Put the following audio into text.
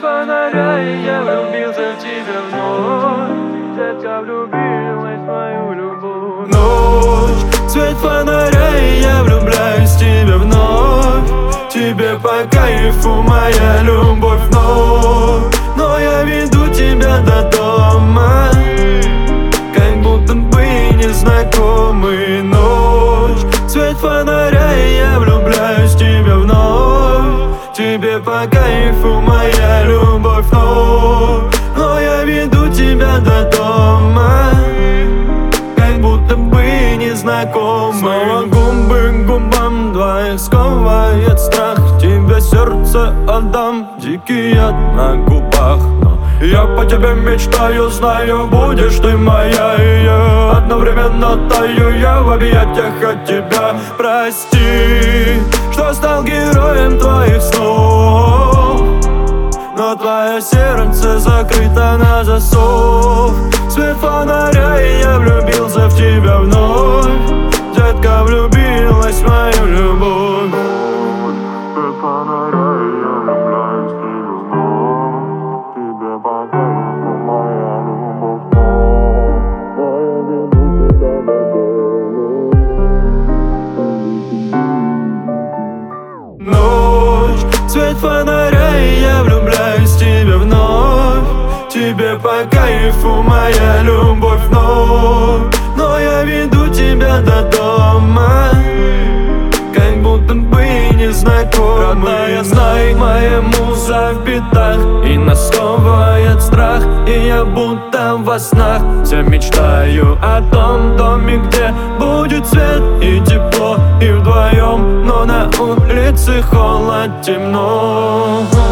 фонаря, и я влюбился в тебя вновь. Детка влюбилась в мою любовь. Ночь, свет фонаря, и я влюбляюсь в тебя вновь. Тебе по кайфу моя любовь вновь. Но я веду тебя до дома, как будто бы незнакомый. Ночь, свет фонаря, и я влюбляюсь в тебя вновь. Тебе по кайфу моя любовь вновь. Но я веду тебя до дома, как будто бы незнакомый. Снова губы к губам двоих сковывает страх. Тебе сердце отдам, дикий яд на губах. Но я по тебе мечтаю, знаю, будешь ты моя. И я одновременно таю я в объятиях от тебя. Прости, что стал героем твоих снов, но твое сердце закрыто на засов. Свет фонаря, и я влюбился в тебя вновь. Детка влюбилась в мою любовь. Свет фонаря, и я влюбляюсь в тебя вновь. Тебе по кайфу моя любовь. Но я веду тебя до дома. Ночь, свет фонаря, и я влюбляюсь в тебя вновь. Тебе по кайфу моя любовь вновь. Но я веду тебя до дома, как будто бы незнакомый. Родная, знай, моя муза в пятах, и нас сковывает страх. И я будто во снах все мечтаю о том доме, где будет свет и тепло, и вдвоем, но на улице холод, темно.